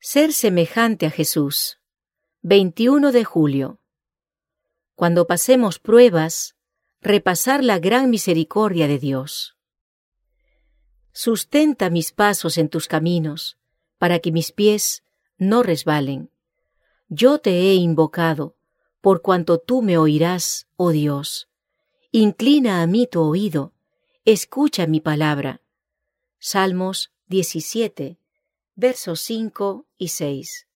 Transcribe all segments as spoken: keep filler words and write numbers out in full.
Ser semejante a Jesús. veintiuno de julio. Cuando pasemos pruebas, repasar la gran misericordia de Dios. Sustenta mis pasos en tus caminos, para que mis pies no resbalen. Yo te he invocado, por cuanto tú me oirás, oh Dios. Inclina a mí tu oído, escucha mi palabra. Salmos diecisiete, versos cinco y seis.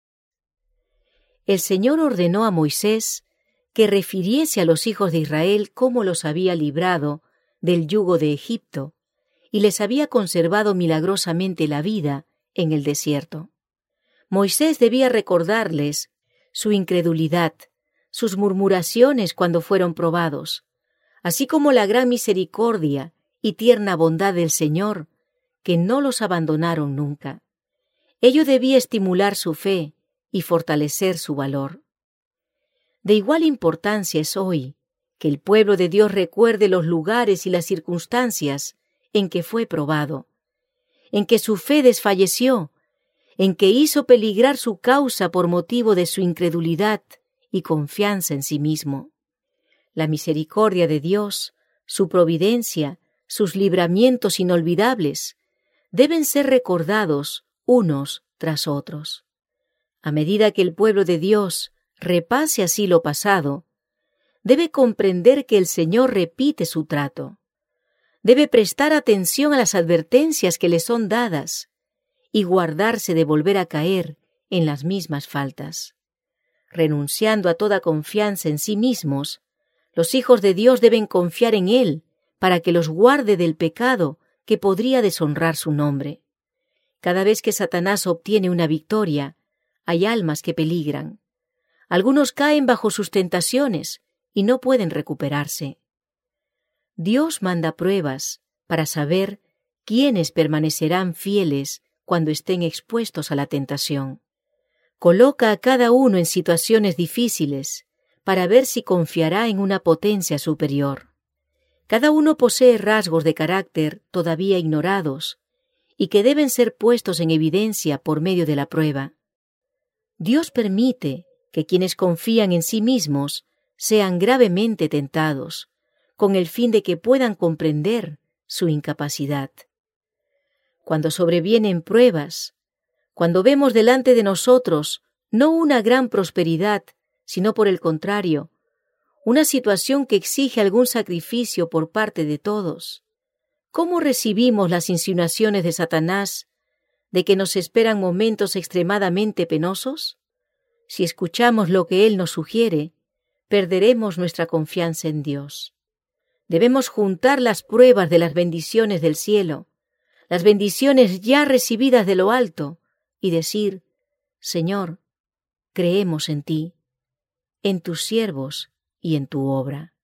El Señor ordenó a Moisés que refiriese a los hijos de Israel cómo los había librado del yugo de Egipto y les había conservado milagrosamente la vida en el desierto. Moisés debía recordarles su incredulidad, sus murmuraciones cuando fueron probados, así como la gran misericordia y tierna bondad del Señor, que no los abandonaron nunca. Ello debía estimular su fe y fortalecer su valor. De igual importancia es hoy que el pueblo de Dios recuerde los lugares y las circunstancias en que fue probado, en que su fe desfalleció, en que hizo peligrar su causa por motivo de su incredulidad y confianza en sí mismo. La misericordia de Dios, su providencia, sus libramientos inolvidables, deben ser recordados unos tras otros. A medida que el pueblo de Dios repase así lo pasado, debe comprender que el Señor repite su trato. Debe prestar atención a las advertencias que le son dadas y guardarse de volver a caer en las mismas faltas. Renunciando a toda confianza en sí mismos, los hijos de Dios deben confiar en Él para que los guarde del pecado que podría deshonrar su nombre. Cada vez que Satanás obtiene una victoria, hay almas que peligran. Algunos caen bajo sus tentaciones y no pueden recuperarse. Dios manda pruebas para saber quiénes permanecerán fieles cuando estén expuestos a la tentación. Coloca a cada uno en situaciones difíciles para ver si confiará en una potencia superior. Cada uno posee rasgos de carácter todavía ignorados y que deben ser puestos en evidencia por medio de la prueba. Dios permite que quienes confían en sí mismos sean gravemente tentados, con el fin de que puedan comprender su incapacidad. Cuando sobrevienen pruebas, cuando vemos delante de nosotros no una gran prosperidad, sino por el contrario, una situación que exige algún sacrificio por parte de todos, ¿cómo recibimos las insinuaciones de Satanás de que nos esperan momentos extremadamente penosos? Si escuchamos lo que él nos sugiere, perderemos nuestra confianza en Dios. Debemos juntar las pruebas de las bendiciones del cielo, las bendiciones ya recibidas de lo alto, y decir: Señor, creemos en ti, en tus siervos y en tu obra.